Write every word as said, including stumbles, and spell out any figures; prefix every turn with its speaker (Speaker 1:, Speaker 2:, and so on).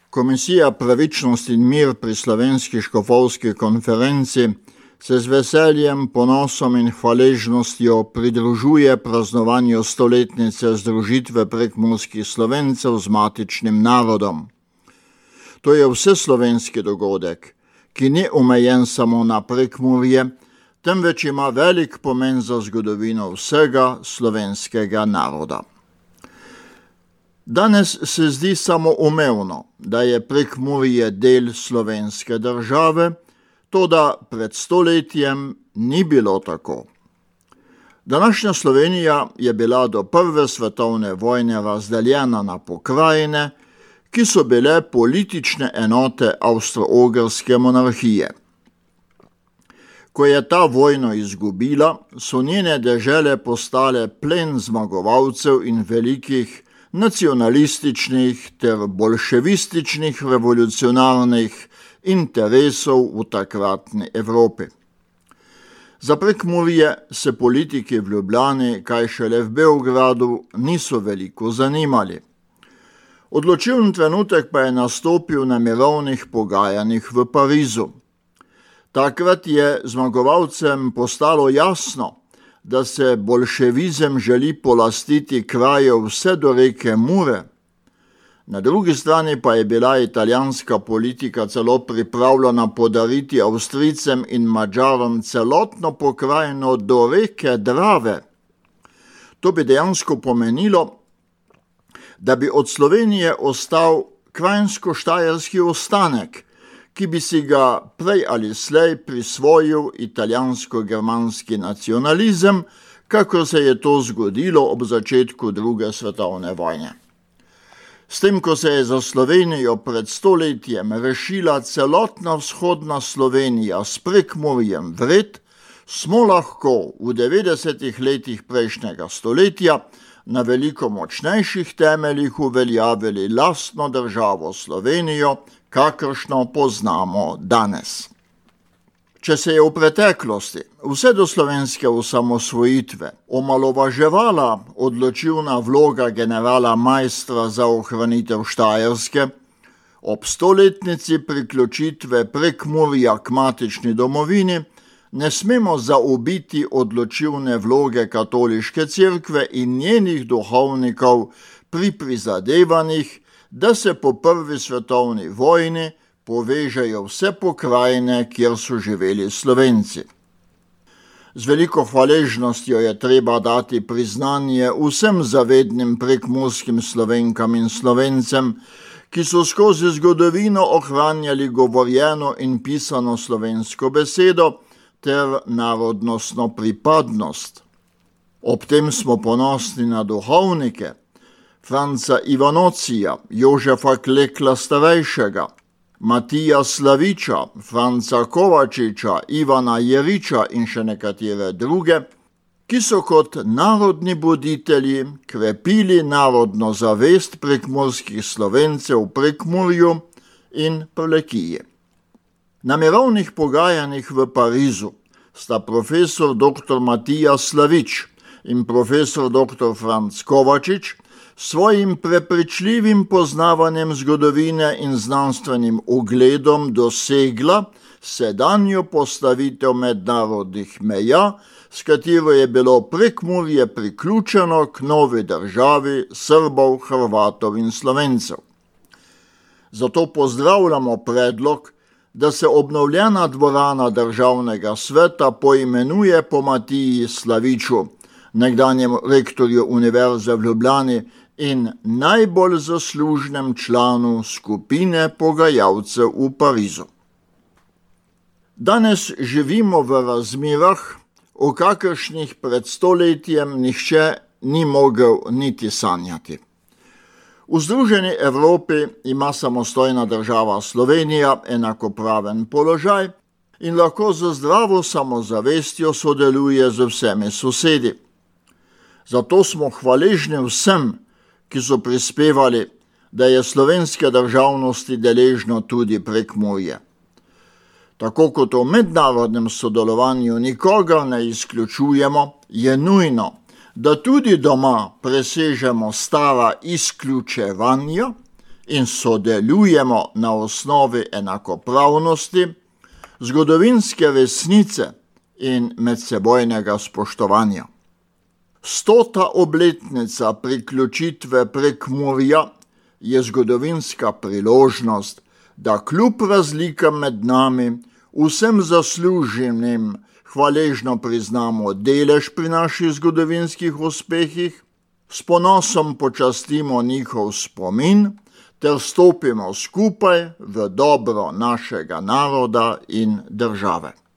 Speaker 1: Komisija Pravičnost in mir pri Slovenski škofovski konferenci se z veseljem, ponosom in hvaležnostjo pridružuje praznovanju stoletnice združitve prekmurskih Slovencev z matičnim narodom. To je vseslovenski dogodek, ki ni omejen samo na Prekmurje, temveč ima velik pomen za zgodovino vsega slovenskega naroda. Danes se zdi samoumevno, da je Prekmurje del slovenske države, toda pred stoletjem ni bilo tako. Današnja Slovenija je bila do prve svetovne vojne razdeljena na pokrajine, ki so bile politične enote Avstro-Ogrske monarhije. Ko je ta vojno izgubila, so njene dežele postale plen zmagovalcev in velikih nacionalističnih ter bolševističnih revolucionarnih interesov v takratni Evropi. Za Prekmurje se politiki v Ljubljani, kaj šele v Beogradu, niso veliko zanimali. Odločilen trenutek pa je nastopil na mirovnih pogajanjih v Parizu. Takrat je zmagovalcem postalo jasno, da se bolševizem želi polastiti krajev vse do reke Mure. Na drugi strani pa je bila italijanska politika celo pripravljena podariti Avstrijcem in Madžarom celotno pokrajino do reke Drave. To bi dejansko pomenilo, da bi od Slovenije ostal krajinsko-štajerski ostanek, ki bi si ga prej ali slej prisvojil italijansko-germanski nacionalizem, kakor se je to zgodilo ob začetku druge svetovne vojne. S tem, ko se je za Slovenijo pred stoletjem rešila celotna vzhodna Slovenija s Prekmurjem vred, smo lahko v devetdesetih letih prejšnjega stoletja na veliko močnejših temeljih uveljavili lastno državo Slovenijo, kakršno poznamo danes. Če se je v preteklosti, vse do slovenske osamosvojitve, omalovaževala odločilna vloga generala Maistra za ohranitev Štajerske, ob stoletnici priključitve Prekmurja k matični domovini ne smemo zaobiti odločilne vloge katoliške cerkve in njenih duhovnikov pri prizadevanjih, da se po prvi svetovni vojni povežejo vse pokrajine, kjer so živeli Slovenci. Z veliko hvaležnostjo je treba dati priznanje vsem zavednim prekmurskim Slovenkam in Slovencem, ki so skozi zgodovino ohranjali govorjeno in pisano slovensko besedo ter narodnostno pripadnost. Ob tem smo ponosni na duhovnike Franca Ivanocija, Jožefa Klekla starejšega, Matija Slaviča, Franca Kovačiča, Ivana Jeriča in še nekatere druge, ki so kot narodni buditelji krepili narodno zavest prekmurskih Slovencev v Prekmurju in Prlekiji. Na mirovnih pogajanjih v Parizu sta profesor doktor Matija Slavič in profesor doktor Franc Kovačič svojim prepričljivim poznavanjem zgodovine in znanstvenim ugledom dosegla sedanjo postavitev mednarodnih meja, s katero je bilo Prekmurje priključeno k novi državi Srbov, Hrvatov in Slovencev. Zato pozdravljamo predlog, da se obnovljena dvorana državnega sveta poimenuje po Matiji Slaviču, nekdanjem rektorju Univerze v Ljubljani in najbolj zaslužnem članu skupine pogajalcev v Parizu. Danes živimo v razmerah, o kakršnih pred stoletjem nihče ni mogel niti sanjati. V Združeni Evropi ima samostojna država Slovenija enakopraven položaj in lahko z zdravo samozavestjo sodeluje z vsemi sosedi. Zato smo hvaležni vsem, ki so prispevali, da je slovenske državnosti deležno tudi Prekmurje. Tako kot v mednarodnem sodelovanju nikogar ne izključujemo, je nujno, da tudi doma presežemo stara izključevanja in sodelujemo na osnovi enakopravnosti, zgodovinske resnice in medsebojnega spoštovanja. Stota obletnica priključitve Prekmurja je zgodovinska priložnost, da kljub razlikam med nami vsem zasluženim hvaležno priznamo delež pri naših zgodovinskih uspehih, s ponosom počastimo njihov spomin ter stopimo skupaj v dobro našega naroda in države.